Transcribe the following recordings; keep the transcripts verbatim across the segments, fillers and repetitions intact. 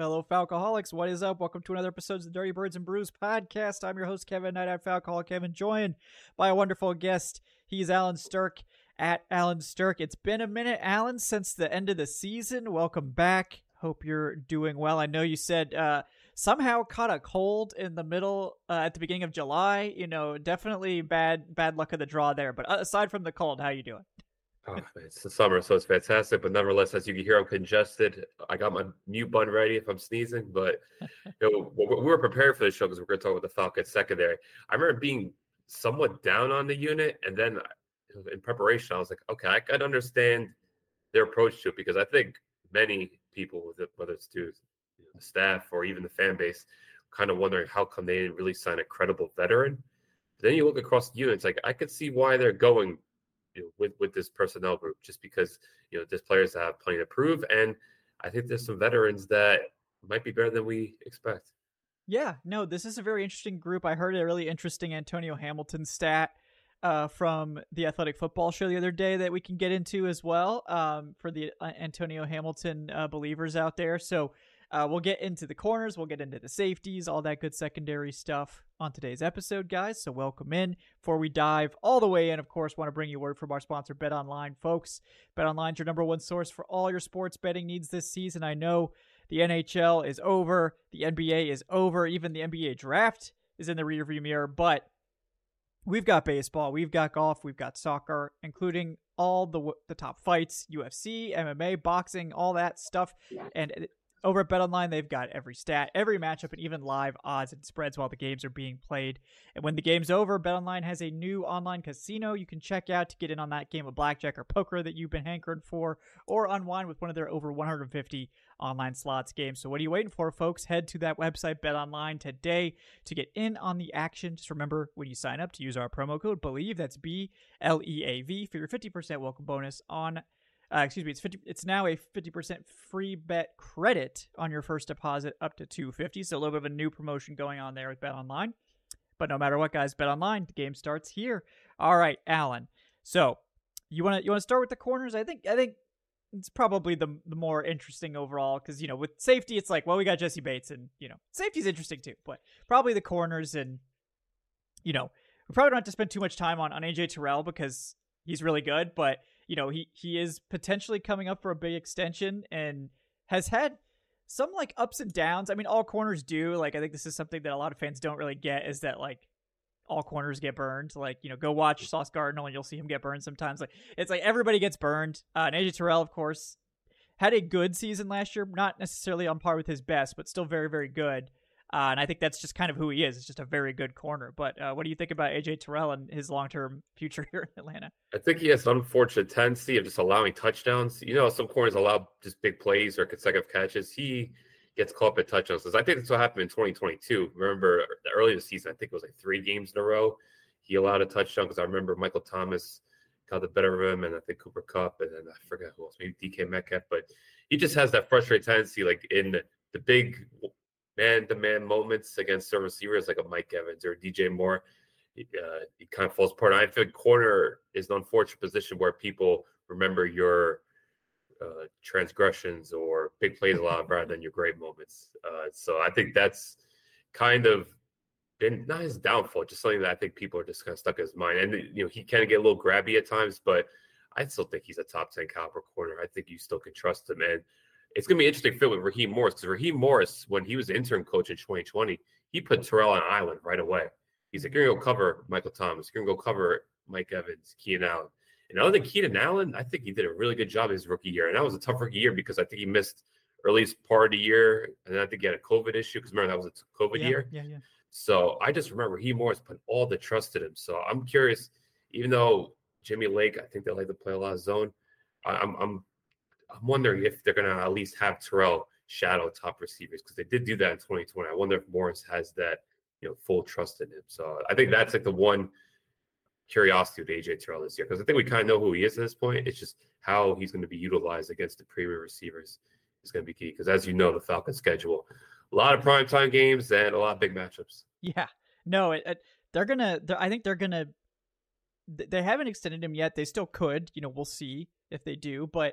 fellow Falcoholics. What is up? Welcome to another episode of the Dirty Birds and Brews podcast. I'm your host, Kevin Knight at Falcoholic Kevin, joined by a wonderful guest. He's Alan Stirk at Alan Stirk. It's been a minute, Alan, since the end of the season. Welcome back. Hope you're doing well. I know you said uh, somehow caught a cold in the middle uh, at the beginning of July. You know, definitely bad bad luck of the draw there. But aside from the cold, how you doing? Oh, it's the summer, so it's fantastic. But nevertheless, as you can hear, I'm congested. I got my mute button ready if I'm sneezing. But you know, we were prepared for this show because we're going to talk about the Falcons secondary. I remember being somewhat down on the unit, and then in preparation, I was like, okay, I can understand their approach to it because I think many people, whether it's to the staff or even the fan base, kind of wondering how come they didn't really sign a credible veteran. But then you look across the units, like I could see why they're going. You know, with, with this personnel group, just because, you know, there's players that have plenty to prove. And I think there's some veterans that might be better than we expect. Yeah, no, this is a very interesting group. I heard a really interesting Antonio Hamilton stat uh, from the Athletic Football Show the other day that we can get into as well um, for the uh, Antonio Hamilton uh, believers out there. So uh, we'll get into the corners, we'll get into the safeties, all that good secondary stuff on today's episode, guys. So welcome in. Before we dive all the way in, of course, want to bring you word from our sponsor, BetOnline, folks. BetOnline is your number one source for all your sports betting needs this season. I know the N H L is over, the N B A is over, even the N B A draft is in the rearview mirror, but we've got baseball, we've got golf, we've got soccer, including all the the top fights, U F C, M M A, boxing, all that stuff. And it, over at BetOnline, they've got every stat, every matchup, and even live odds and spreads while the games are being played. And when the game's over, BetOnline has a new online casino you can check out to get in on that game of blackjack or poker that you've been hankering for, or unwind with one of their over one hundred fifty online slots games. So what are you waiting for, folks? Head to that website, BetOnline, today to get in on the action. Just remember, when you sign up, to use our promo code BELIEVE, that's B L E A V, for your fifty percent welcome bonus on Uh, excuse me, it's fifty. It's now a fifty percent free bet credit on your first deposit up to two hundred fifty dollars. So a little bit of a new promotion going on there with BetOnline. But no matter what, guys, BetOnline, the game starts here. All right, Alan. So you want to you want to start with the corners? I think I think it's probably the the more interesting overall because, you know, with safety, it's like, well, we got Jesse Bates, and, you know, safety's interesting too. But probably the corners, and, you know, we probably don't have to spend too much time on on A J Terrell because he's really good, but you know, he, he is potentially coming up for a big extension and has had some like ups and downs. I mean, all corners do. Like, I think this is something that a lot of fans don't really get, is that like all corners get burned. Like, you know, go watch Sauce Gardner and you'll see him get burned sometimes. Like, it's like everybody gets burned. Uh, and A J Terrell, of course, had a good season last year, not necessarily on par with his best, but still very, very good. Uh, and I think that's just kind of who he is. It's just a very good corner. But uh, what do you think about A J Terrell and his long-term future here in Atlanta? I think he has an unfortunate tendency of just allowing touchdowns. You know, some corners allow just big plays or consecutive catches. He gets caught up at touchdowns. I think that's what happened in twenty twenty-two. Remember, early in the season, I think it was like three games in a row, he allowed a touchdown because I remember Michael Thomas got the better of him, and I think Cooper Kupp, and then I forget who else, maybe D K Metcalf. But he just has that frustrating tendency, like in the, the big – man-to-man moments against some receivers like a Mike Evans or D J Moore, uh, he kind of falls apart. And I think corner is an unfortunate position where people remember your uh, transgressions or big plays a lot rather than your great moments. Uh, so I think that's kind of been not his downfall, just something that I think people are just kind of stuck in his mind. And, you know, he can get a little grabby at times, but I still think he's a top ten caliber corner. I think you still can trust him. And it's going to be an interesting fit with Raheem Morris, because Raheem Morris, when he was the interim coach in twenty twenty, he put Terrell on an island right away. He's like, you're going to go cover Michael Thomas. You're going to go cover Mike Evans, Keenan Allen. And other than Keenan Allen, I think he did a really good job his rookie year. And that was a tough rookie year because I think he missed earliest part of the year. And then I think he had a COVID issue because remember, that was a COVID yeah, year. Yeah, yeah. So I just remember Raheem Morris put all the trust in him. So I'm curious, even though Jimmy Lake, I think they like to play a lot of zone, I, I'm I'm I'm wondering if they're going to at least have Terrell shadow top receivers, because they did do that in twenty twenty. I wonder if Morris has that, you know, full trust in him. So I think that's like the one curiosity with A J Terrell this year, because I think we kind of know who he is at this point. It's just how he's going to be utilized against the premier receivers is going to be key, because as you know, the Falcons schedule a lot of primetime games and a lot of big matchups. Yeah, no, it, it, they're gonna. They're, I think they're gonna. They haven't extended him yet. They still could. You know, we'll see if they do. But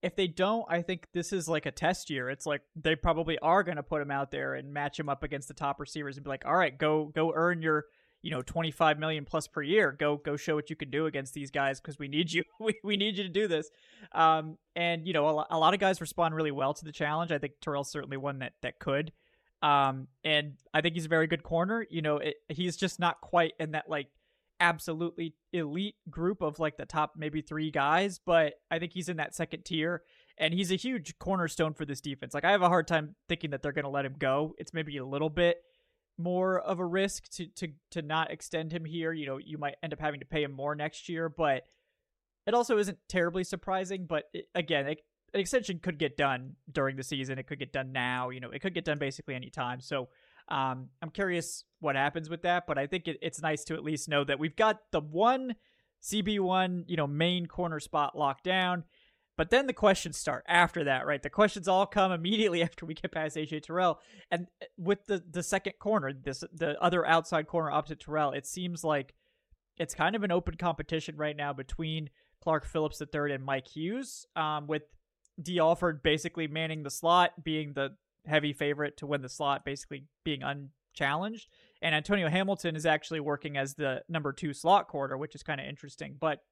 if they don't, I think this is like a test year. It's like they probably are going to put him out there and match him up against the top receivers and be like, all right, go go earn your, you know, twenty-five million plus per year. Go go show what you can do against these guys because we need you. we, we need you to do this. Um, and, you know, a, a lot of guys respond really well to the challenge. I think Terrell's certainly one that, that could. Um, and I think he's a very good corner. You know, it, he's just not quite in that, like, absolutely elite group of like the top maybe three guys, but I think he's in that second tier, and he's a huge cornerstone for this defense. Like, I have a hard time thinking that they're going to let him go. It's maybe a little bit more of a risk to to to not extend him here. You know, you might end up having to pay him more next year, but it also isn't terribly surprising. But it, again, it, an extension could get done during the season. It could get done now. You know, it could get done basically any time. So Um, I'm curious what happens with that, but I think it, it's nice to at least know that we've got the one C B one, you know, main corner spot locked down. But then the questions start after that, right? The questions all come immediately after we get past A J Terrell. And with the, the second corner, this the other outside corner opposite Terrell, it seems like it's kind of an open competition right now between Clark Phillips the third and Mike Hughes, um, with Dee Alford basically manning the slot, being the heavy favorite to win the slot, basically being unchallenged. And Antonio Hamilton is actually working as the number two slot corner, which is kind of interesting. But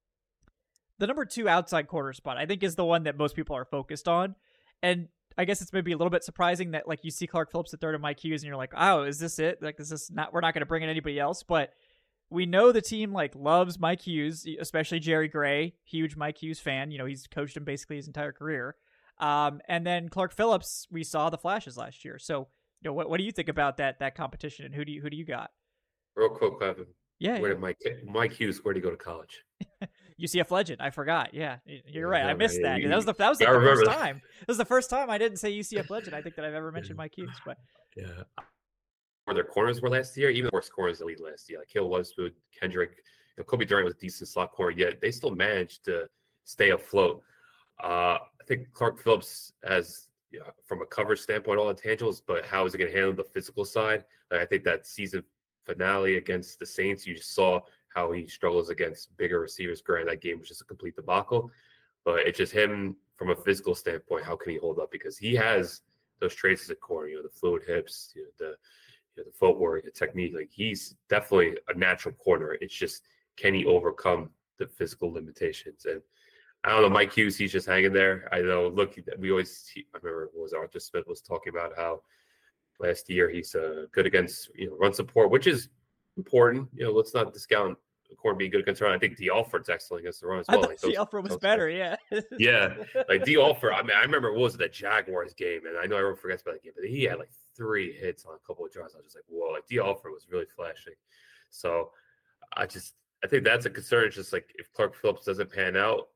the number two outside corner spot, I think, is the one that most people are focused on. And I guess it's maybe a little bit surprising that, like, you see Clark Phillips the third and Mike Hughes, and you're like, oh, is this it? Like, is this not, we're not going to bring in anybody else. But we know the team, like, loves Mike Hughes, especially Jerry Gray, huge Mike Hughes fan. You know, he's coached him basically his entire career. Um, and then Clark Phillips, we saw the flashes last year. So, you know, what what do you think about that that competition, and who do you who do you got? Real quick, Kevin. Yeah. Where yeah. did Mike Mike Hughes? Where did he go to college? U C F Legend. I forgot. Yeah, you're right. Yeah, I missed yeah, that. you- That was the that was like I the first remember that. time. It was the first time I didn't say U C F Legend. I think that I've ever mentioned Mike Hughes. But Yeah. Where their corners were last year, even the worst corners in the league last year, like Hill Westwood, Kendrick, you know, Kobe Durant was a decent slot corner, yet they still managed to stay afloat. Uh, I think Clark Phillips has, you know, from a coverage standpoint, all intangibles, but how is he going to handle the physical side? Like, I think that season finale against the Saints, you just saw how he struggles against bigger receivers. Granted, that game was just a complete debacle, but it's just him from a physical standpoint. How can he hold up? Because he has those traits as a corner, you know, the fluid hips, you know, the you know, the footwork, the technique. Like, he's definitely a natural corner. It's just, can he overcome the physical limitations? And I don't know, Mike Hughes, he's just hanging there. I know, look, we always, I remember what was Arthur Smith was talking about how last year he's uh, good against, you know, run support, which is important. You know, let's not discount corner being good against run. I think Dee Alford's excellent against the run as well. I thought like those, Dee Alford was those better. guys. Yeah. Yeah, like Dee Alford. I mean, I remember what was it, the Jaguars game, and I know everyone forgets about that game, but he had like three hits on a couple of drives. I was just like, whoa, like Dee Alford was really flashing. So I just, I think that's a concern. It's just like, if Clark Phillips doesn't pan out,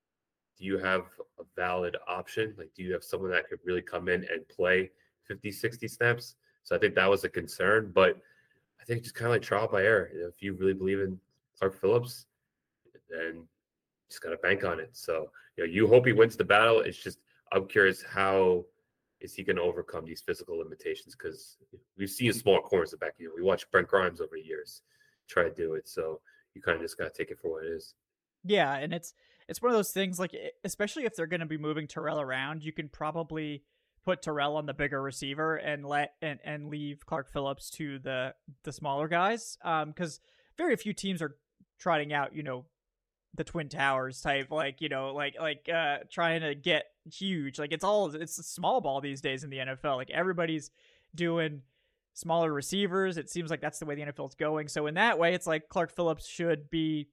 do you have a valid option? Like, do you have someone that could really come in and play fifty, sixty snaps? So I think that was a concern, but I think just kind of like trial by error. You know, if you really believe in Clark Phillips, then you just got to bank on it. So, you know, you hope he wins the battle. It's just, I'm curious, how is he going to overcome these physical limitations? Because we've seen smaller corners at back. You know, we watched Brent Grimes over the years try to do it. So you kind of just got to take it for what it is. Yeah, and it's it's one of those things, like, especially if they're going to be moving Terrell around, you can probably put Terrell on the bigger receiver and let and, and leave Clark Phillips to the the smaller guys. Um, because very few teams are trotting out, you know, the Twin Towers type, like, you know, like like uh trying to get huge. Like, it's all it's a small ball these days in the N F L. Like, everybody's doing smaller receivers. It seems like that's the way the N F L is going. So in that way, it's like Clark Phillips should be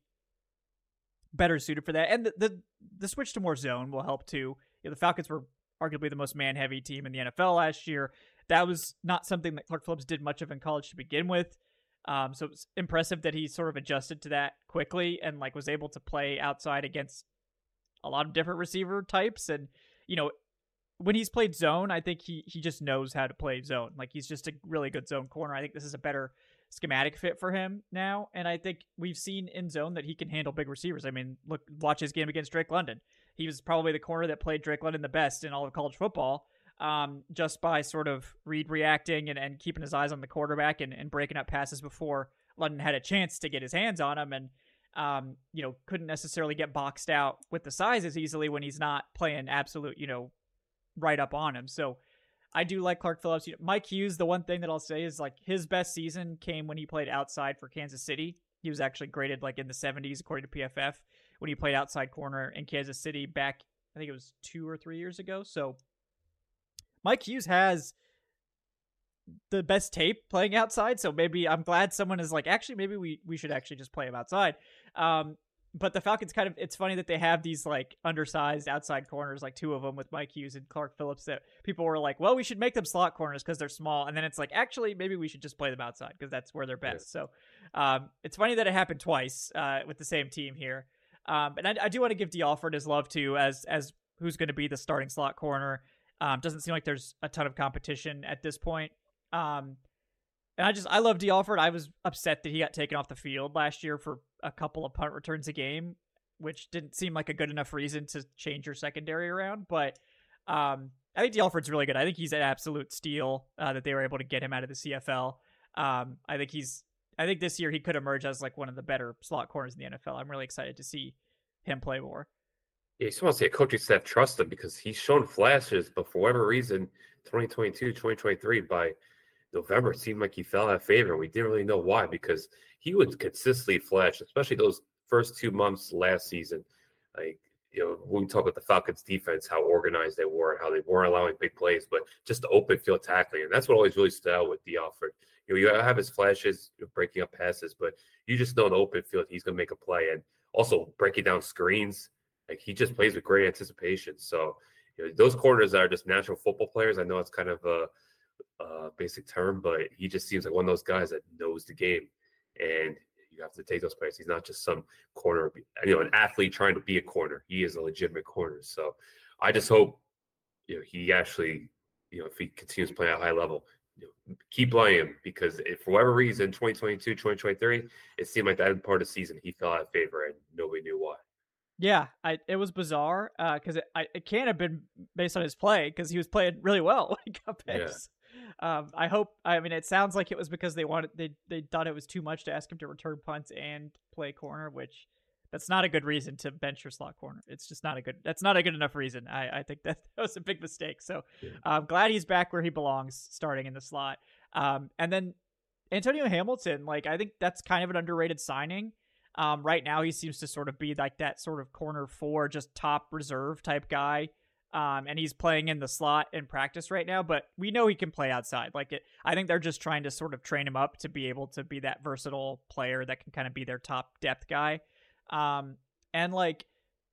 better suited for that. And the the, the switch to more zone will help too. You know, the Falcons were arguably the most man-heavy team in the N F L last year. That was not something that Clark Phillips did much of in college to begin with. Um, so it was impressive that he sort of adjusted to that quickly and, like, was able to play outside against a lot of different receiver types. And, you know, when he's played zone, I think he he just knows how to play zone. Like, he's just a really good zone corner. I think this is a better schematic fit for him now. And I think we've seen in zone that he can handle big receivers. I mean, look, watch his game against Drake London. He was probably the corner that played Drake London the best in all of college football, um, just by sort of read reacting and, and keeping his eyes on the quarterback and, and breaking up passes before London had a chance to get his hands on him. And um, you know, couldn't necessarily get boxed out with the size as easily when he's not playing absolute, you know, right up on him. So I do like Clark Phillips. You know, Mike Hughes, the one thing that I'll say is like his best season came when he played outside for Kansas City. He was actually graded like in the seventies according to P F F when he played outside corner in Kansas City back, I think it was two or three years ago. So Mike Hughes has the best tape playing outside. So maybe I'm glad someone is like, actually, maybe we, we should actually just play him outside. Um, but the Falcons kind of, it's funny that they have these like undersized outside corners, like two of them with Mike Hughes and Clark Phillips, that people were like, well, we should make them slot corners because they're small. And then it's like, actually, maybe we should just play them outside because that's where they're best. Yeah. So um, it's funny that it happened twice uh, with the same team here. Um, and I, I do want to give D'Alford his love too, as, as who's going to be the starting slot corner. Um, doesn't seem like there's a ton of competition at this point. Um, and I just, I love D'Alford. I was upset that he got taken off the field last year for a couple of punt returns a game, which didn't seem like a good enough reason to change your secondary around. But um, I think D'Alford's really good. I think he's an absolute steal uh, that they were able to get him out of the C F L. Um, I think he's, I think this year he could emerge as like one of the better slot corners in the N F L. I'm really excited to see him play more. Yeah, you just want to see a coaching staff trust him because he's shown flashes, but for whatever reason, twenty twenty-two, twenty twenty-three, by November, it seemed like he fell out of favor. We didn't really know why, because he would consistently flash, especially those first two months last season. Like, you know, when we talk about the Falcons defense, how organized they were and how they weren't allowing big plays, but just the open field tackling. And that's what always really stood out with D'Alford. You know, you have his flashes, you know, breaking up passes, but you just know in the open field he's going to make a play. And also breaking down screens. Like, he just plays with great anticipation. So, you know, those corners are just natural football players. I know it's kind of a, a basic term, but he just seems like one of those guys that knows the game. And you have to take those players. He's not just some corner, you know, an athlete trying to be a corner. He is a legitimate corner. So I just hope, you know, he actually, you know, if he continues playing at a high level, you know, keep playing him, because if for whatever reason, twenty twenty-two, twenty twenty-three, it seemed like that part of the season he fell out of favor and nobody knew why. Yeah, I, it was bizarre because uh, it, it can't have been based on his play, because he was playing really well when he got picks. Yeah. Um, I hope. I mean, it sounds like it was because they wanted they they thought it was too much to ask him to return punts and play corner, which that's not a good reason to bench your slot corner. It's just not a good. That's not a good enough reason. I, I think that, that was a big mistake. So yeah. I'm glad he's back where he belongs, starting in the slot. Um, and then Antonio Hamilton, like, I think that's kind of an underrated signing. Um, right now he seems to sort of be like that sort of corner four, just top reserve type guy. Um, and he's playing in the slot in practice right now, but we know he can play outside. Like, it, I think they're just trying to sort of train him up to be able to be that versatile player that can kind of be their top depth guy. Um, and like,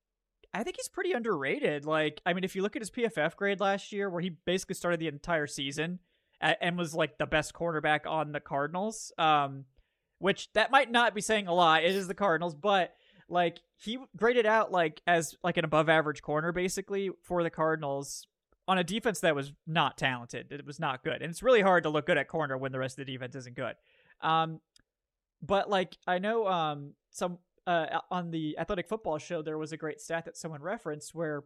I think he's pretty underrated. Like, I mean, if you look at his P F F grade last year, where he basically started the entire season and was like the best quarterback on the Cardinals, um, which that might not be saying a lot. It is the Cardinals, but like, he graded out like as like an above average corner basically for the Cardinals on a defense that was not talented. It was not good. And it's really hard to look good at corner when the rest of the defense isn't good. Um, but like, I know um, some uh, on the Athletic Football Show, there was a great stat that someone referenced where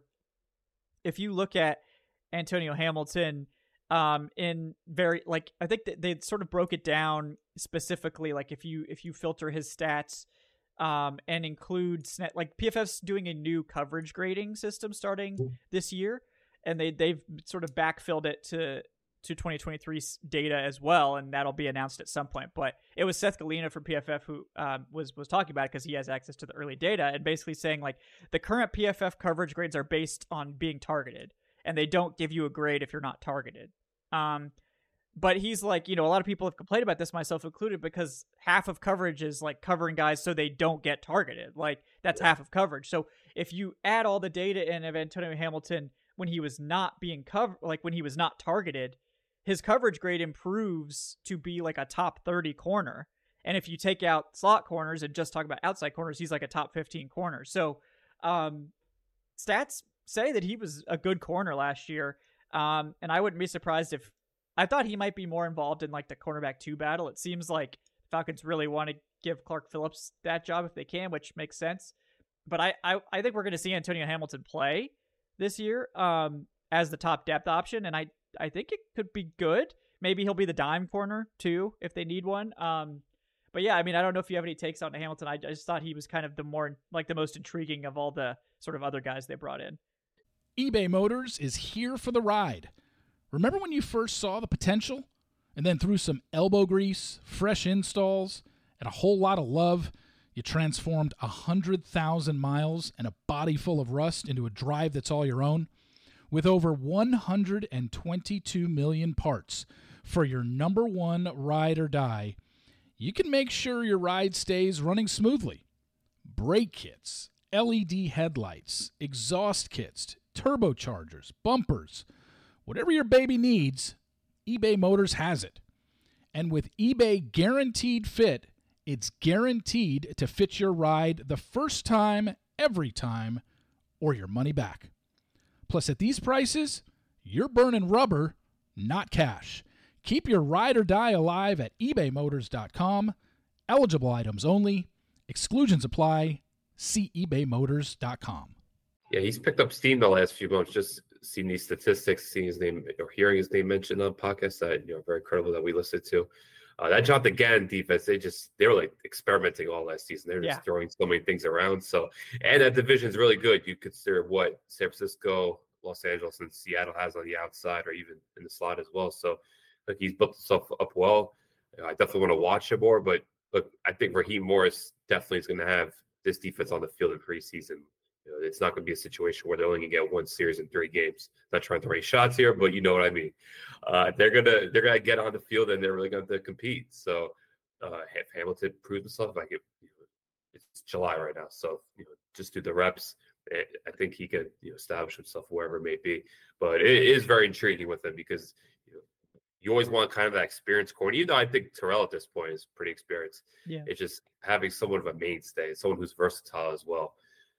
if you look at Antonio Hamilton um, in very, like, I think that they sort of broke it down specifically. Like, if you, if you filter his stats, um, and include like P F F's doing a new coverage grading system starting this year, and they they've sort of backfilled it to to twenty twenty-three data as well, and that'll be announced at some point. But it was Seth Galina from P F F who um, was was talking about it because he has access to the early data, and basically saying like the current P F F coverage grades are based on being targeted, and they don't give you a grade if you're not targeted. Um, But he's like, you know, a lot of people have complained about this, myself included, because half of coverage is like covering guys so they don't get targeted. Like, that's yeah. half of coverage. So if you add all the data in of Antonio Hamilton when he was not being covered, like when he was not targeted, his coverage grade improves to be like a top thirty corner. And if you take out slot corners and just talk about outside corners, he's like a top fifteen corner. So um, stats say that he was a good corner last year. Um, and I wouldn't be surprised if, I thought he might be more involved in like the cornerback two battle. It seems like Falcons really want to give Clark Phillips that job if they can, which makes sense. But I, I, I think we're going to see Antonio Hamilton play this year um, as the top depth option, and I, I think it could be good. Maybe he'll be the dime corner too if they need one. Um, but yeah, I mean, I don't know if you have any takes on Hamilton. I, I just thought he was kind of the more like the most intriguing of all the sort of other guys they brought in. eBay Motors is here for the ride. Remember when you first saw the potential? And then through some elbow grease, fresh installs, and a whole lot of love, you transformed one hundred thousand miles and a body full of rust into a drive that's all your own? With over one hundred twenty-two million parts for your number one ride or die, you can make sure your ride stays running smoothly. Brake kits, L E D headlights, exhaust kits, turbochargers, bumpers, whatever your baby needs, eBay Motors has it. And with eBay Guaranteed Fit, it's guaranteed to fit your ride the first time, every time, or your money back. Plus, at these prices, you're burning rubber, not cash. Keep your ride or die alive at ebay motors dot com. Eligible items only. Exclusions apply. See ebay motors dot com. Yeah, he's picked up steam the last few months. Just seeing these statistics, seeing his name or hearing his name mentioned on podcasts that, you know, very credible that we listened to. Uh, that Jonathan Gannon defense, they just they were like experimenting all last season. They're just yeah. throwing so many things around. So, and that division is really good. You consider what San Francisco, Los Angeles, and Seattle has on the outside, or even in the slot as well. So, like, he's built himself up well. I definitely want to watch him more. But look, I think Raheem Morris definitely is going to have this defense on the field in preseason. You know, it's not going to be a situation where they're only going to get one series in three games. Not trying to raise shots here, but you know what I mean. Uh, they're gonna they're gonna get on the field and they're really going to compete. So uh, if Hamilton proves himself, like it, you know, it's July right now, so you know, just do the reps. I think he could, you know, establish himself wherever it may be. But it is very intriguing with him because, you know, you always want kind of that experienced corner. Even though I think Terrell at this point is pretty experienced. Yeah, it's just having someone of a mainstay, someone who's versatile as well.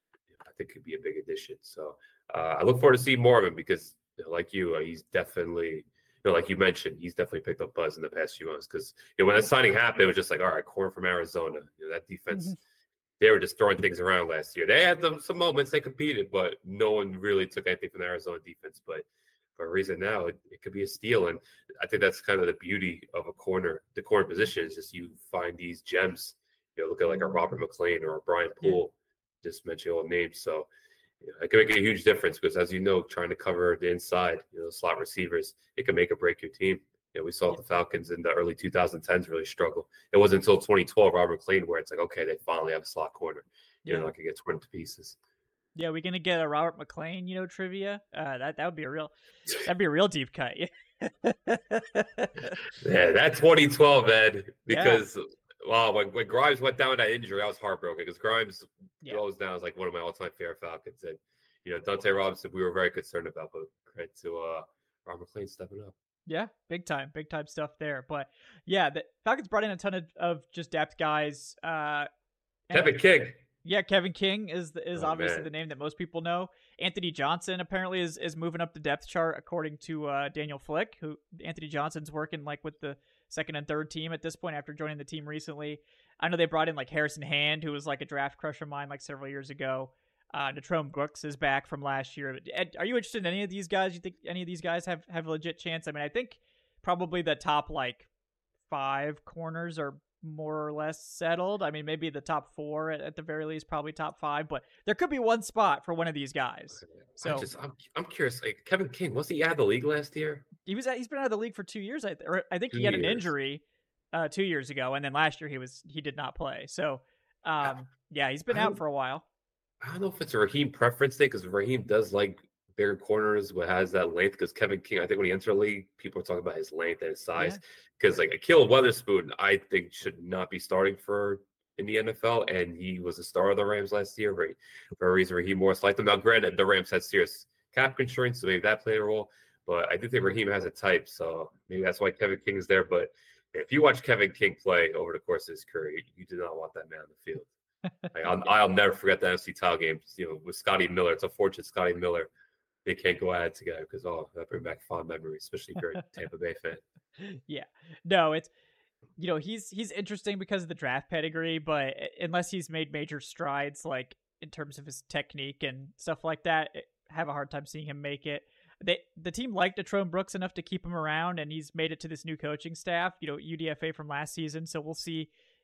I think could be a big addition. So uh, I look forward to seeing more of him because, you know, like you, uh, he's definitely, you know, like you mentioned, he's definitely picked up buzz in the past few months because, you know, when that signing happened, it was just like, all right, corner from Arizona. You know, that defense, mm-hmm. they were just throwing things around last year. They had them, some moments they competed, but no one really took anything from the Arizona defense. But for a reason now, it, it could be a steal. And I think that's kind of the beauty of a corner. The corner position is just you find these gems. You know, look at like a Robert McClain or a Brian Poole. Yeah. Just mention all names, so you know, it can make a huge difference because, as you know, trying to cover the inside, you know, slot receivers, it can make or break your team. You know, we saw the Falcons in the early twenty tens really struggle. It wasn't until twenty twelve, Robert McClain, where it's like, okay, they finally have a slot corner. You yeah. know, I can get torn to pieces. Yeah, we're gonna get a Robert McClain, you know, trivia. Uh, that that would be a real, that'd be a real deep cut. Yeah, that twenty twelve, Ed, because. Yeah. Wow, when, when Grimes went down with that injury, I was heartbroken because Grimes yeah. goes down as like one of my all-time favorite Falcons. And, you know, Dante Robinson, we were very concerned about, but credit to uh, Robert McClain stepping up. Yeah, big time, big time stuff there. But yeah, the Falcons brought in a ton of, of just depth guys. Uh, Kevin King. Yeah, Kevin King is is oh, obviously man. the name that most people know. Anthony Johnson apparently is is moving up the depth chart according to uh, Daniel Flick, who Anthony Johnson's working like with the second and third team at this point after joining the team recently. I know they brought in like Harrison Hand, who was like a draft crush of mine like several years ago. Uh, Natrone Brooks is back from last year. Ed, are you interested in any of these guys? You think any of these guys have, have a legit chance? I mean, I think probably the top like five corners are more or less settled. I mean, maybe the top four at, at the very least, probably top five, but there could be one spot for one of these guys. So I'm, just, I'm, I'm curious, like Kevin King, was he out of the league last year? He was. He's been out of the league for two years. I, or I think two he had years. an injury uh, two years ago, and then last year he was he did not play. So, um, yeah, he's been out for a while. I don't know if it's a Raheem preference thing because Raheem does like bigger corners, what has that length. Because Kevin King, I think when he entered the league, people were talking about his length and his size. Because yeah. like Akil Weatherspoon, I think should not be starting for in the N F L, and he was a star of the Rams last year, right? For a reason, Raheem Morris liked him. Now, granted, the Rams had serious cap constraints, so maybe that played a role. But I do think Raheem has a type, so maybe that's why Kevin King is there. But if you watch Kevin King play over the course of his career, you do not want that man on the field. Like, I'll, I'll never forget the N F C title game, you know, with Scotty Miller. It's unfortunate Scotty Miller, they can't go at it together because, oh, that brings back fond memories, especially if you're a Tampa Bay fan. Yeah. No, it's, you know, he's he's interesting because of the draft pedigree, but unless he's made major strides, like in terms of his technique and stuff like that, I have a hard time seeing him make it. They, the team liked Natrone Brooks enough to keep him around, and he's made it to this new coaching staff, you know, U D F A from last season. So we'll see,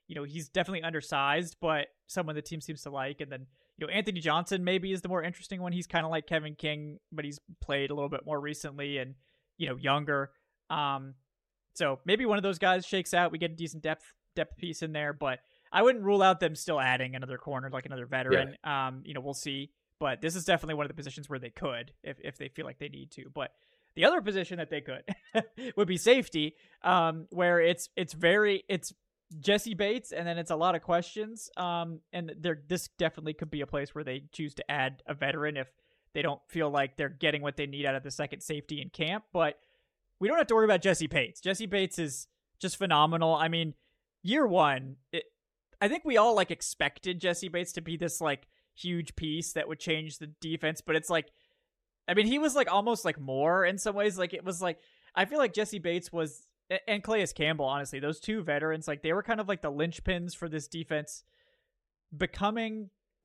you know, he's definitely undersized, but someone the team seems to like. And then, you know, Anthony Johnson maybe is the more interesting one. He's kind of like Kevin King, but he's played a little bit more recently and, you know, younger. Um, so maybe one of those guys shakes out. We get a decent depth depth piece in there, but I wouldn't rule out them still adding another corner, like another veteran. Yeah. Um, you know, we'll see. But this is definitely one of the positions where they could, if if they feel like they need to. But the other position that they could would be safety, um, where it's it's very it's Jesse Bates, and then it's a lot of questions. Um, and there this definitely could be a place where they choose to add a veteran if they don't feel like they're getting what they need out of the second safety in camp. But we don't have to worry about Jesse Bates. Jesse Bates is just phenomenal. I mean, year one, it, I think we all like expected Jesse Bates to be this like huge piece that would change the defense, but it's like, I mean, he was like almost like more in some ways. Like it was like, I feel like Jesse Bates was, and Calais Campbell, honestly, those two veterans, like they were kind of like the linchpins for this defense becoming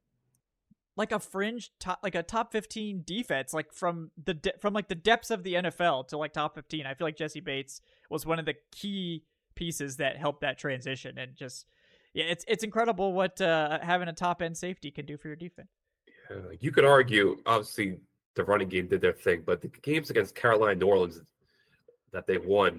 like a fringe top, like a top fifteen defense, like from the, de- from like the depths of the N F L to like top fifteen. I feel like Jesse Bates was one of the key pieces that helped that transition. And just, yeah, it's, it's incredible what uh, having a top end safety can do for your defense. Yeah, you could argue, obviously, the running game did their thing, but the games against Carolina, New Orleans that they won,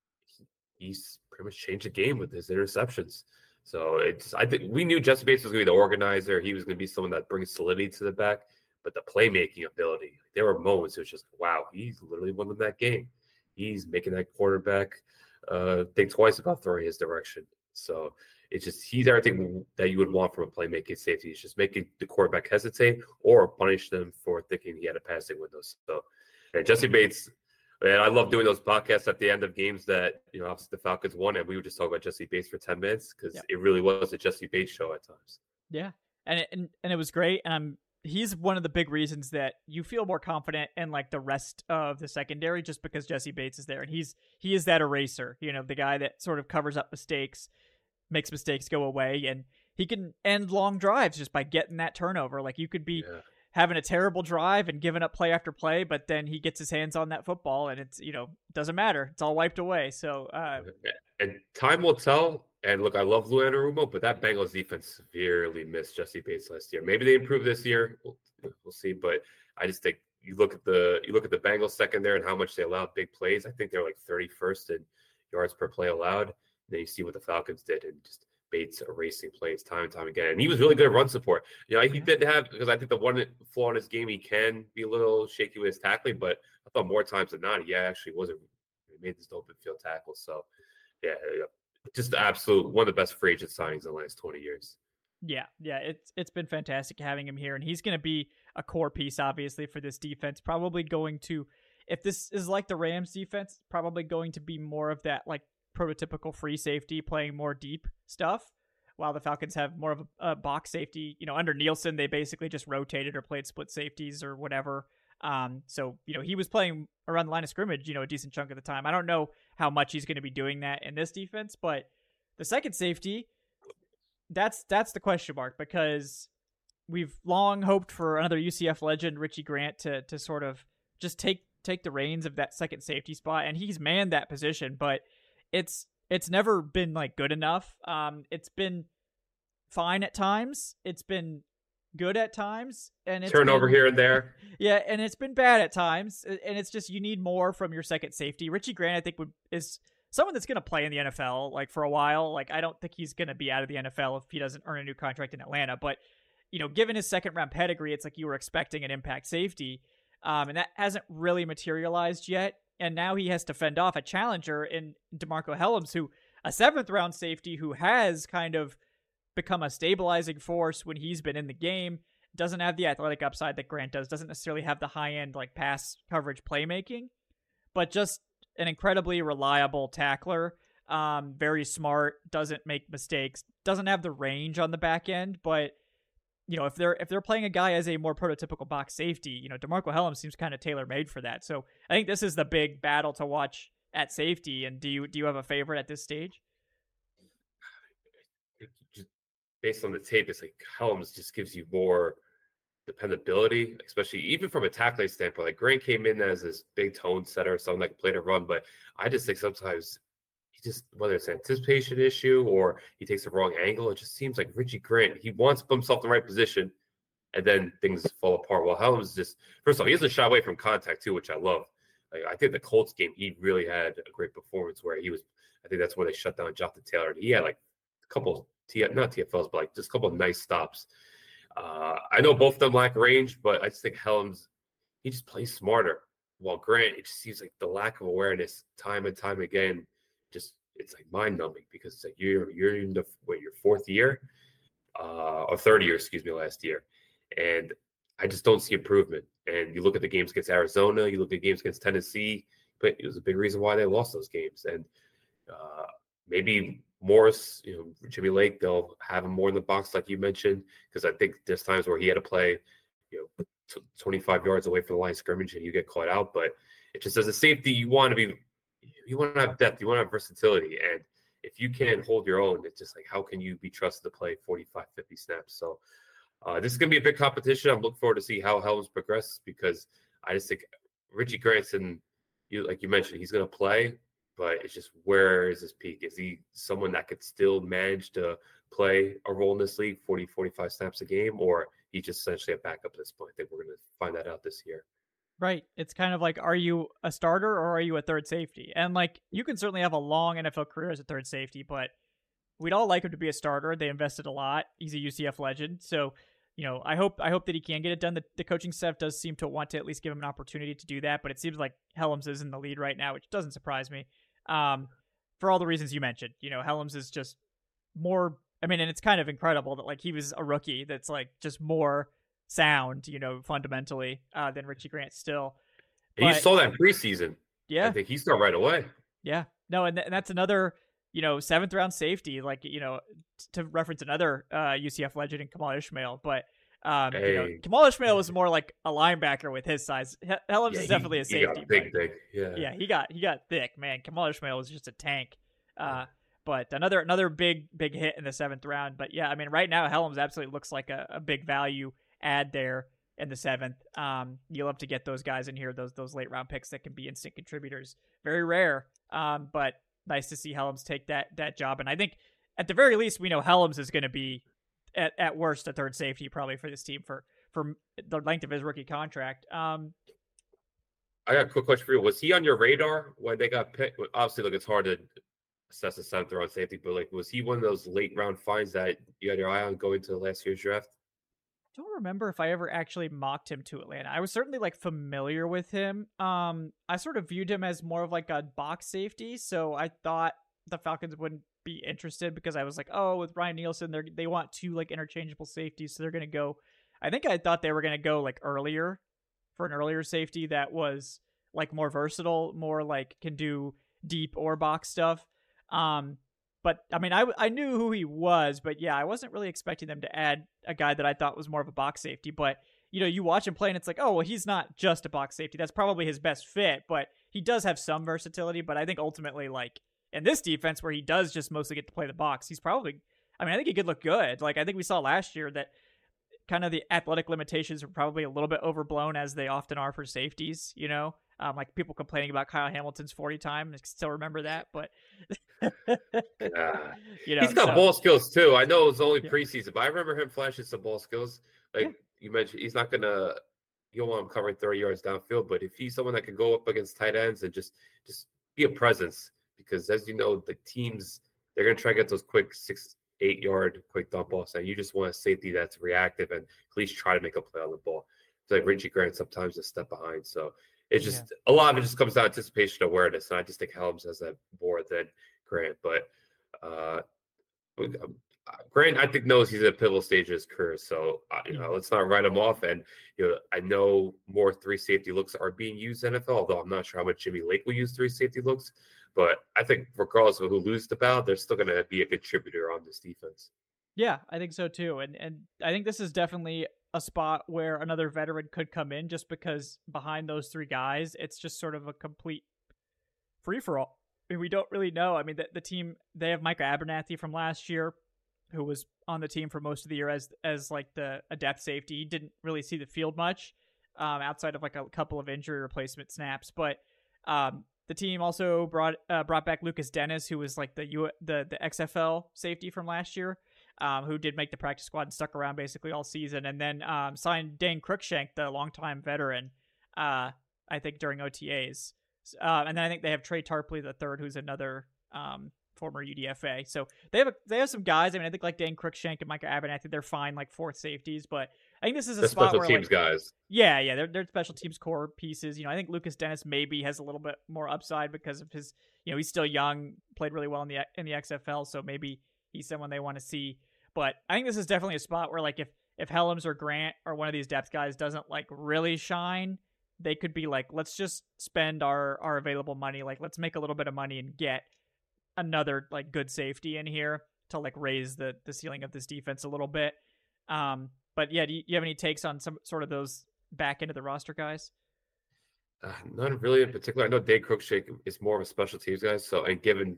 he's pretty much changed the game with his interceptions. So it's, I think we knew Jesse Bates was going to be the organizer. He was going to be someone that brings solidity to the back, but the playmaking ability, there were moments it was just, wow, he's literally won them that game. He's making that quarterback uh, think twice about throwing his direction. So it's just, he's everything that you would want from a playmaking safety. It's just making the quarterback hesitate or punish them for thinking he had a passing window. So, and Jesse Bates, and I love doing those podcasts at the end of games that, you know, obviously the Falcons won, and we would just talk about Jesse Bates for ten minutes because yeah. it really was a Jesse Bates show at times. Yeah. And it, and, and it was great. And I'm, he's one of the big reasons that you feel more confident in like the rest of the secondary just because Jesse Bates is there. And he's, he is that eraser, you know, the guy that sort of covers up mistakes, makes mistakes go away, and he can end long drives just by getting that turnover. Like you could be yeah. having a terrible drive and giving up play after play, but then he gets his hands on that football and it's, you know, doesn't matter. It's all wiped away. So, uh, and time will tell. And look, I love Lou Anarumo, but that Bengals defense severely missed Jesse Bates last year. Maybe they improve this year. We'll, we'll see. But I just think you look at the, you look at the Bengals secondary and how much they allowed big plays. I think they're like thirty-first in yards per play allowed. Then you see what the Falcons did, and just Bates erasing plays time and time again. And he was really good at run support. You know, he didn't have, because I think the one flaw in his game, he can be a little shaky with his tackling, but I thought more times than not, he actually wasn't, he made this open field tackle. So, yeah, just absolute, one of the best free agent signings in the last twenty years. Yeah, yeah, it's it's been fantastic having him here, and he's going to be a core piece, obviously, for this defense. Probably going to, if this is like the Rams defense, probably going to be more of that, like, prototypical free safety playing more deep stuff, while the Falcons have more of a, a box safety. You know, under Nielsen, they basically just rotated or played split safeties or whatever. Um, so, you know, he was playing around the line of scrimmage, you know, a decent chunk of the time. I don't know how much he's going to be doing that in this defense, but the second safety, that's, that's the question mark, because we've long hoped for another U C F legend, Richie Grant, to, to sort of just take, take the reins of that second safety spot. And he's manned that position, but It's it's never been like good enough. Um, it's been fine at times. It's been good at times, and it's turnover been, here and there. Yeah, and it's been bad at times. And it's just, you need more from your second safety. Richie Grant, I think, would is someone that's going to play in the N F L like for a while. Like I don't think he's going to be out of the N F L if he doesn't earn a new contract in Atlanta. But you know, given his second round pedigree, it's like you were expecting an impact safety, um, and that hasn't really materialized yet. And now he has to fend off a challenger in DeMarco Helms, who a seventh round safety who has kind of become a stabilizing force when he's been in the game, doesn't have the athletic upside that Grant does, doesn't necessarily have the high end like pass coverage playmaking, but just an incredibly reliable tackler. Um, very smart, doesn't make mistakes, doesn't have the range on the back end, but you know, if they're if they're playing a guy as a more prototypical box safety, you know, DeMarco Helms seems kind of tailor-made for that. So I think this is the big battle to watch at safety. And do you do you have a favorite at this stage? Just based on the tape, it's like Helms just gives you more dependability, especially even from a tackling standpoint. Like Grant came in as this big tone setter, someone that can play to run, but I just think sometimes he just, whether it's an anticipation issue or he takes the wrong angle, it just seems like Richie Grant, he wants to put himself in the right position, and then things fall apart. Well, Helms just, first of all, he hasn't shot away from contact too, which I love. Like, I think the Colts game, he really had a great performance where he was, I think that's where they shut down Jonathan Taylor. He had like a couple, T, not T F Ls, but like just a couple of nice stops. Uh, I know both of them lack range, but I just think Helms, he just plays smarter. While Grant, it just seems like the lack of awareness time and time again, just it's like mind numbing because it's like you're you're in the what, your fourth year, uh, or third year, excuse me, last year, and I just don't see improvement. And you look at the games against Arizona, you look at games against Tennessee, but it was a big reason why they lost those games. And uh, maybe Morris, you know, Jimmy Lake, they'll have him more in the box, like you mentioned, because I think there's times where he had to play, you know, t- twenty-five yards away from the line of scrimmage and you get caught out. But it just as a safety, you want to be, you want to have depth, you want to have versatility. And if you can't hold your own, it's just like, how can you be trusted to play forty-five, fifty snaps? So uh, this is going to be a big competition. I'm looking forward to see how Helms progresses because I just think Richie Granson, you like you mentioned, he's going to play, but it's just where is his peak? Is he someone that could still manage to play a role in this league, forty, forty-five snaps a game, or he's just essentially a backup at this point? I think we're going to find that out this year. Right. It's kind of like, are you a starter or are you a third safety? And like, you can certainly have a long N F L career as a third safety, but we'd all like him to be a starter. They invested a lot. He's a U C F legend. So, you know, I hope I hope that he can get it done. The, the coaching staff does seem to want to at least give him an opportunity to do that, but it seems like Helms is in the lead right now, which doesn't surprise me. Um, for all the reasons you mentioned, you know, Helms is just more, I mean, and it's kind of incredible that like he was a rookie that's like just more sound, you know, fundamentally, uh, than Richie Grant still. But, you saw that preseason. Yeah. I think he started right away. Yeah. No, and, th- and that's another, you know, seventh round safety, like, you know, t- to reference another uh, U C F legend in Kamal Ishmael. But, um, hey. you know, Kamal Ishmael was more like a linebacker with his size. H- Helms yeah, is definitely he, a safety. He got big, big. Yeah. Yeah. He got, he got thick, man. Kamal Ishmael was just a tank. Uh, But another another big, big hit in the seventh round. But yeah, I mean, right now, Helms absolutely looks like a, a big value add there in the seventh. Um, you love to get those guys in here, those those late round picks that can be instant contributors. Very rare, um, but nice to see Helms take that that job. And I think at the very least, we know Helms is going to be at, at worst a third safety probably for this team for for the length of his rookie contract. Um, I got a quick question for you. Was he on your radar when they got picked? Obviously, look, it's hard to assess the seventh round safety, but like, was he one of those late round finds that you had your eye on going to last year's draft? I don't remember if I ever actually mocked him to Atlanta. I was certainly like familiar with him. Um, I sort of viewed him as more of like a box safety, so I thought the Falcons wouldn't be interested because I was like, oh, with Ryan Nielsen, they they want two like interchangeable safeties, so they're gonna go. I think I thought they were gonna go like earlier for an earlier safety that was like more versatile, more like can do deep or box stuff. Um, but I mean, I, I knew who he was, but yeah, I wasn't really expecting them to add a guy that I thought was more of a box safety. But, you know, you watch him play and it's like, oh, well, he's not just a box safety. That's probably his best fit, but he does have some versatility. But I think ultimately, like in this defense where he does just mostly get to play the box, he's probably, I mean, I think he could look good. Like I think we saw last year that kind of the athletic limitations are probably a little bit overblown as they often are for safeties, you know? Um, like people complaining about Kyle Hamilton's forty time. I still remember that, but yeah. you know, he's got so. ball skills too. I know it was only Yeah. preseason, but I remember him flashing some ball skills. Like yeah. you mentioned, he's not gonna. You don't want him covering thirty yards downfield, but if he's someone that can go up against tight ends and just just be a presence, because as you know, the teams they're gonna try to get those quick six, eight yard quick dump balls, and you just want a safety that's reactive and at least try to make a play on the ball. It's like Richie Grant sometimes a step behind, so. It's just yeah. a lot of it just comes down to anticipation awareness, and I just think Helms has that more than Grant. But uh, Grant, I think, knows he's at a pivotal stage of his career, so uh, you know, let's not write him off. And you know, I know more three safety looks are being used in N F L, although I'm not sure how much Jimmy Lake will use three safety looks. But I think regardless of who loses the battle, they're still going to be a contributor on this defense. Yeah, I think so too, and and I think this is definitely a spot where another veteran could come in, just because behind those three guys, it's just sort of a complete free for all. I mean, we don't really know. I mean, the, the team, they have Micah Abernathy from last year, who was on the team for most of the year as as like the a depth safety. He didn't really see the field much, um, outside of like a couple of injury replacement snaps. But um, the team also brought uh, brought back Lucas Dennis, who was like the U the the X F L safety from last year, um, who did make the practice squad and stuck around basically all season, and then um, signed Dane Cruikshank, the longtime veteran, uh, I think during O T As, uh, and then I think they have Trey Tarpley the third, who's another um, former U D F A. So they have a, they have some guys. I mean, I think like Dane Cruikshank and Micah Abbott, I think they're fine, like fourth safeties, but I think this is a the spot special where teams like, guys. Yeah, yeah, they're they're special teams core pieces. You know, I think Lucas Dennis maybe has a little bit more upside because of his, you know, he's still young, played really well in the in the X F L, so maybe he's someone they want to see. But I think this is definitely a spot where like if if Helms or Grant or one of these depth guys doesn't like really shine, they could be like, let's just spend our our available money, like let's make a little bit of money and get another like good safety in here to like raise the the ceiling of this defense a little bit. Um, but yeah, do you, do you have any takes on some sort of those back into the roster guys? Uh, none really in particular. I know Dane Cruikshank is more of a special teams guy, so and given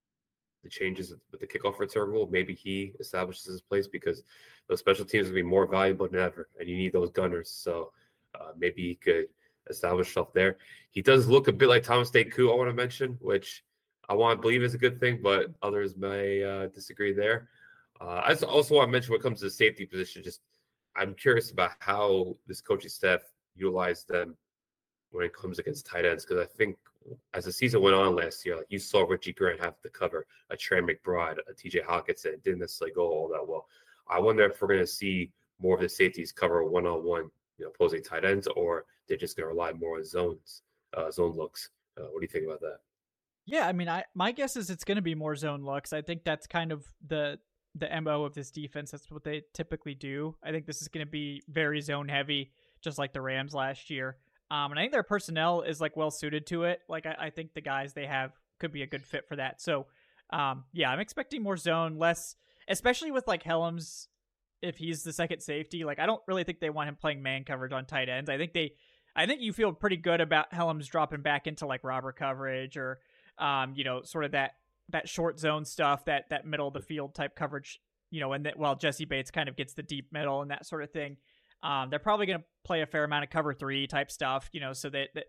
the changes with the kickoff return rule, maybe he establishes his place because those special teams will be more valuable than ever, and you need those gunners. So uh, maybe he could establish himself there. He does look a bit like Thomas Deku, I want to mention, which I want to believe is a good thing, but others may uh, disagree there. Uh, I also want to mention when it comes to the safety position, just I'm curious about how this coaching staff utilized them when it comes against tight ends, because I think as the season went on last year, like you saw Richie Grant have to cover a Trey McBride, a T J Hawkinson. It didn't necessarily go all that well. I wonder if we're going to see more of the safeties cover one-on-one, you know, opposing tight ends, or they're just going to rely more on zones, uh, zone looks. Uh, what do you think about that? Yeah, I mean, I my guess is it's going to be more zone looks. I think that's kind of the the M O of this defense. That's what they typically do. I think this is going to be very zone heavy, just like the Rams last year. Um, and I think their personnel is like well suited to it. Like I, I think the guys they have could be a good fit for that. So, um, yeah, I'm expecting more zone, less, especially with like Helms. If he's the second safety, like I don't really think they want him playing man coverage on tight ends. I think they, I think you feel pretty good about Helms dropping back into like robber coverage or, um, you know, sort of that that short zone stuff, that that middle of the field type coverage, you know, and that while Jesse Bates kind of gets the deep middle and that sort of thing. Um, they're probably going to play a fair amount of cover three type stuff, you know, so that, that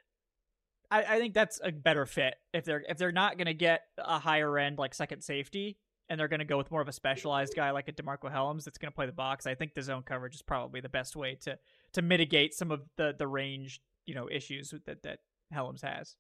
I, I think that's a better fit if they're if they're not going to get a higher end like second safety and they're going to go with more of a specialized guy like a DeMarco Helms that's going to play the box. I think the zone coverage is probably the best way to to mitigate some of the the range, you know, issues that that Helms has.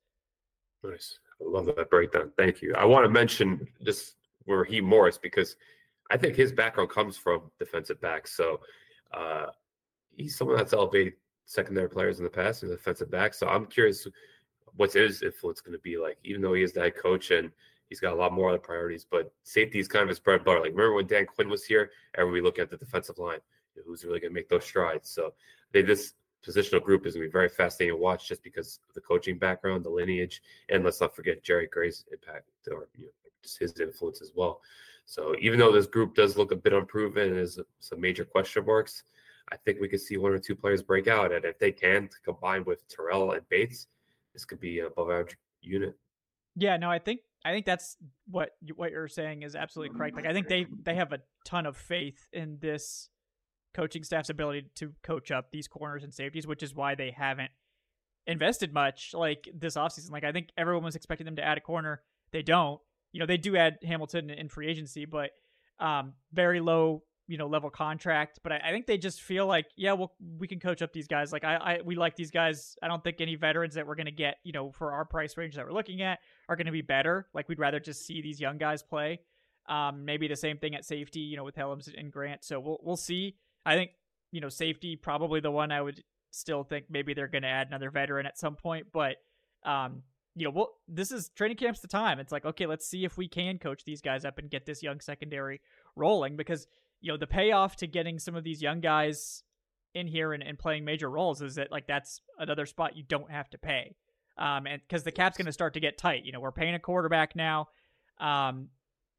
Nice, I love that breakdown. Thank you. I want to mention just Raheem Morris because I think his background comes from defensive backs, so. Uh, He's someone that's elevated secondary players in the past as a defensive back. So I'm curious what's his influence going to be like, even though he is the head coach and he's got a lot more other priorities. But safety is kind of his bread and butter. Like, remember when Dan Quinn was here, everybody looked at the defensive line, you know, who's really going to make those strides. So they, this positional group is going to be very fascinating to watch just because of the coaching background, the lineage, and let's not forget Jerry Gray's impact or you know, just his influence as well. So even though this group does look a bit unproven and there's some major question marks, I think we could see one or two players break out. And if they can, combine with Terrell and Bates, this could be an above average unit. Yeah, no, I think I think that's what what you're saying is absolutely correct. Like I think they, they have a ton of faith in this coaching staff's ability to coach up these corners and safeties, which is why they haven't invested much like this offseason. Like I think everyone was expecting them to add a corner. They don't. You know, they do add Hamilton in free agency, but um, very low you know, level contract, but I, I think they just feel like, yeah, well, we can coach up these guys. Like I, I, we like these guys. I don't think any veterans that we're going to get, you know, for our price range that we're looking at are going to be better. Like we'd rather just see these young guys play. Um, maybe the same thing at safety, you know, with Helms and Grant. So we'll, we'll see. I think, you know, safety, probably the one I would still think maybe they're going to add another veteran at some point, but, um, you know, well, this is training camp's the time. It's like, okay, let's see if we can coach these guys up and get this young secondary rolling because, you know, the payoff to getting some of these young guys in here and, and playing major roles is that like that's another spot you don't have to pay. Um, and because the cap's going to start to get tight. You know, we're paying a quarterback now. Um,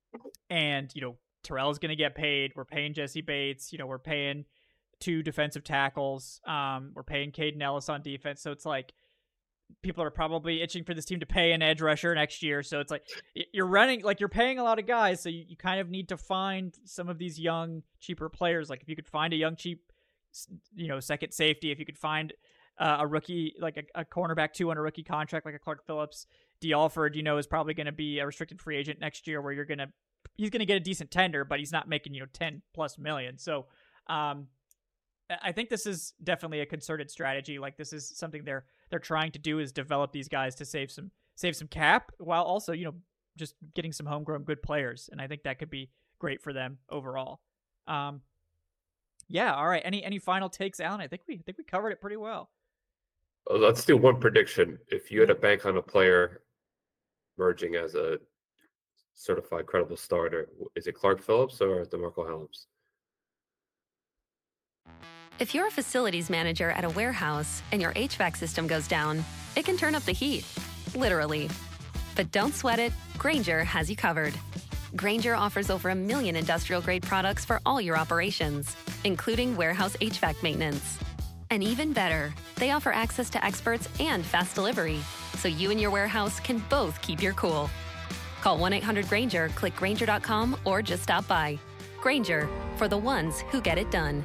and, you know, Terrell's going to get paid. We're paying Jesse Bates. You know, we're paying two defensive tackles. Um, we're paying Caden Ellis on defense. So it's like, people are probably itching for this team to pay an edge rusher next year. So it's like you're running, like you're paying a lot of guys. So you, you kind of need to find some of these young, cheaper players. Like if you could find a young, cheap, you know, second safety, if you could find uh, a rookie, like a, a cornerback two on a rookie contract, like a Clark Phillips. D. Alford, you know, is probably going to be a restricted free agent next year, where you're going to he's going to get a decent tender, but he's not making, you know, ten plus million. So um, I think this is definitely a concerted strategy. Like, this is something they're they're trying to do, is develop these guys to save some save some cap, while also, you know, just getting some homegrown good players. And I think that could be great for them overall. Um, yeah. All right. Any any final takes, Alan? I think we I think we covered it pretty well. Let's do one prediction. If you had a bank on a player merging as a certified credible starter, is it Clark Phillips or DeMarco Hellams? If you're a facilities manager at a warehouse and your H V A C system goes down, it can turn up the heat, literally. But don't sweat it, Grainger has you covered. Grainger offers over a million industrial-grade products for all your operations, including warehouse H V A C maintenance. And even better, they offer access to experts and fast delivery, so you and your warehouse can both keep your cool. Call one eight hundred Grainger, click Grainger dot com, or just stop by. Grainger, for the ones who get it done.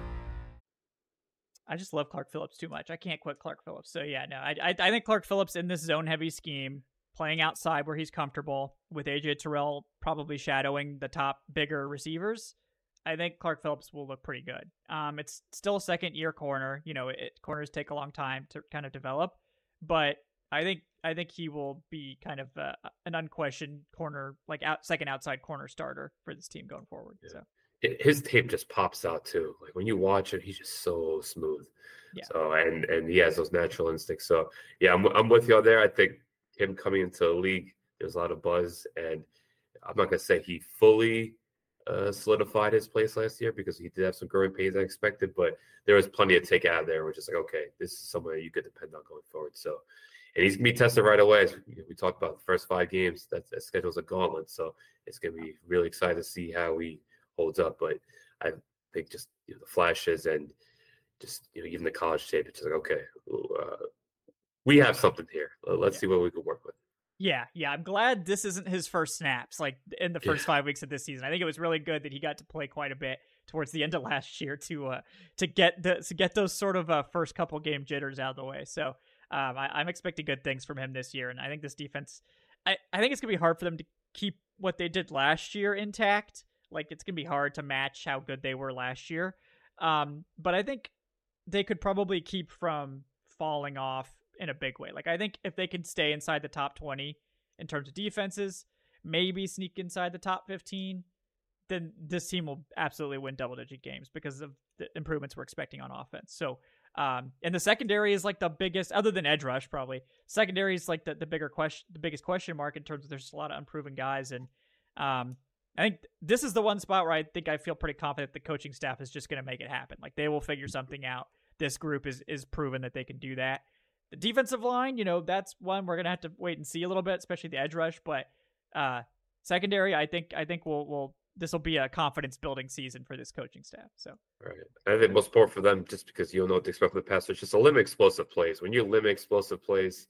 I just love Clark Phillips too much. I can't quit Clark Phillips. So yeah, no, I I, I think Clark Phillips in this zone-heavy scheme, playing outside where he's comfortable, with A J Terrell probably shadowing the top bigger receivers, I think Clark Phillips will look pretty good. Um, it's still a second-year corner. You know, it, corners take a long time to kind of develop, but I think I think he will be kind of uh, an unquestioned corner, like out, second outside corner starter for this team going forward. Yeah. So his tape just pops out too. Like when you watch it, he's just so smooth. Yeah. So and and he has those natural instincts. So yeah, I'm I'm with you all there. I think him coming into the league, there's a lot of buzz, and I'm not gonna say he fully uh, solidified his place last year, because he did have some growing pains I expected, but there was plenty to take out of there, which is like, okay, this is someone you could depend on going forward. So, and he's gonna be tested right away. As we talked about the first five games, that, that schedule's a gauntlet, so it's gonna be really exciting to see how he holds up. But I think just, you know, the flashes and just, you know, even the college tape, it's just like, okay, uh, we have something here. Let's yeah. see what we can work with. Yeah, yeah. I'm glad this isn't his first snaps, like in the first yeah. five weeks of this season. I think it was really good that he got to play quite a bit towards the end of last year to uh, to get the to get those sort of uh, first couple game jitters out of the way. So um, I, I'm expecting good things from him this year, and I think this defense, I, I think it's gonna be hard for them to keep what they did last year intact. Like, it's gonna be hard to match how good they were last year, um, but I think they could probably keep from falling off in a big way. Like, I think if they can stay inside the top twenty in terms of defenses, maybe sneak inside the top fifteen, then this team will absolutely win double digit games because of the improvements we're expecting on offense. So, um, and the secondary is like the biggest, other than edge rush, probably secondary is like the, the bigger question, the biggest question mark in terms of there's a lot of unproven guys. And, um, I think this is the one spot where I think I feel pretty confident the coaching staff is just going to make it happen. Like, they will figure something out. This group is, is proven that they can do that. The defensive line, you know, that's one we're gonna have to wait and see a little bit, especially the edge rush. But uh, secondary, I think, I think we'll, we'll this will be a confidence building season for this coaching staff. So, right, I think most important for them, just because you don't know what to expect from the pass, it's just to limit explosive plays. When you limit explosive plays,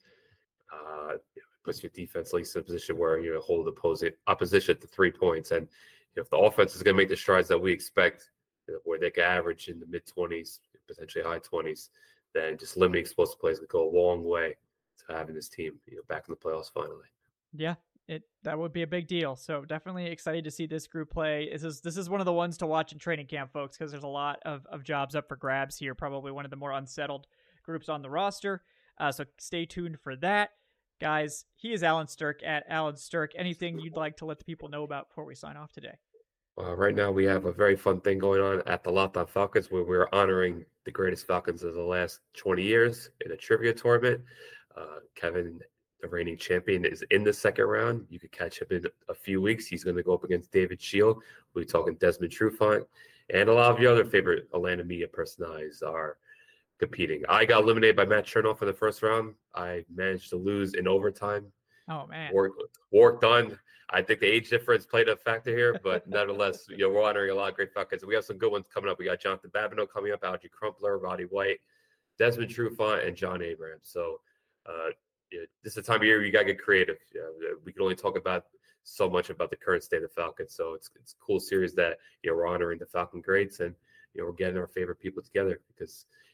uh, it puts your defense at least in a position where you hold opposing opposition to three points. And you know, if the offense is gonna make the strides that we expect, you know, where they can average in the mid twenties, potentially high twenties. Then just limiting explosive plays would go a long way to having this team, you know, back in the playoffs finally. Yeah, it that would be a big deal. So definitely excited to see this group play. This is this is one of the ones to watch in training camp, folks, because there's a lot of, of jobs up for grabs here. Probably one of the more unsettled groups on the roster. Uh, so stay tuned for that. Guys, he is Alan Stirk at Alan Stirk. Anything you'd like to let the people know about before we sign off today? Uh, right now, we have a very fun thing going on at the Locked On Falcons, where we're honoring the greatest Falcons of the last twenty years in a trivia tournament. Uh, Kevin, the reigning champion, is in the second round. You could catch him in a few weeks. He's going to go up against David Shield. We're talking Desmond Trufant, and a lot of your other favorite Atlanta media personalities are competing. I got eliminated by Matt Chernoff in the first round. I managed to lose in overtime. Oh, man. Work, work done. I think the age difference played a factor here, but nevertheless, you know, we're honoring a lot of great Falcons. We have some good ones coming up. We got Jonathan Babineau coming up, Algie Crumpler, Roddy White, Desmond Trufant, and John Abrams. So uh, you know, this is the time of year you got to get creative. You know, we can only talk about so much about the current state of the Falcons. So it's it's a cool series that, you know, we're honoring the Falcon greats, and, you know, we're getting our favorite people together because,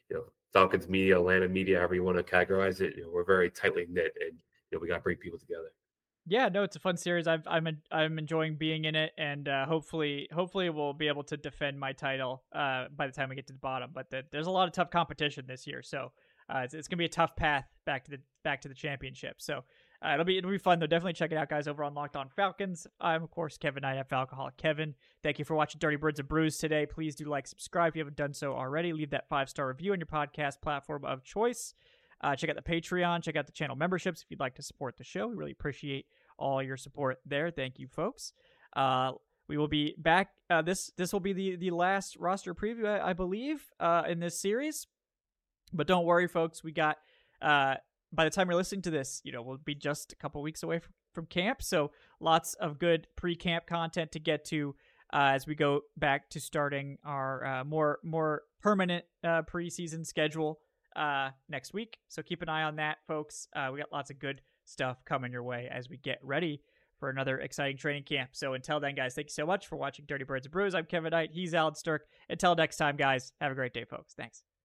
you know, Falcons media, Atlanta media, however you want to categorize it, you know, we're very tightly knit, and you know, we got to bring people together. Yeah, no, it's a fun series. I've, I'm I'm enjoying being in it, and uh, hopefully hopefully we'll be able to defend my title uh, by the time we get to the bottom. But the, there's a lot of tough competition this year, so uh, it's, it's gonna be a tough path back to the back to the championship. So uh, it'll be it'll be fun though. Definitely check it out, guys, over on Locked On Falcons. I'm of course Kevin Knight at Falcoholic Kevin. Thank you for watching Dirty Birds and Brews today. Please do like, subscribe if you haven't done so already. Leave that five star review on your podcast platform of choice. Uh, check out the Patreon. Check out the channel memberships if you'd like to support the show. We really appreciate all your support there. Thank you, folks. Uh, we will be back. Uh, this this will be the, the last roster preview, I, I believe, uh, in this series. But don't worry, folks. We got, uh, by the time you're listening to this, you know, we'll be just a couple weeks away from, from camp. So lots of good pre-camp content to get to uh, as we go back to starting our uh, more, more permanent uh, preseason schedule uh, next week. So keep an eye on that, folks. Uh, we got lots of good stuff coming your way as we get ready for another exciting training camp. So until then, guys, thank you so much for watching Dirty Birds and Brews. I'm Kevin Knight. He's Alan Stirk. Until next time, guys, have a great day, folks. Thanks.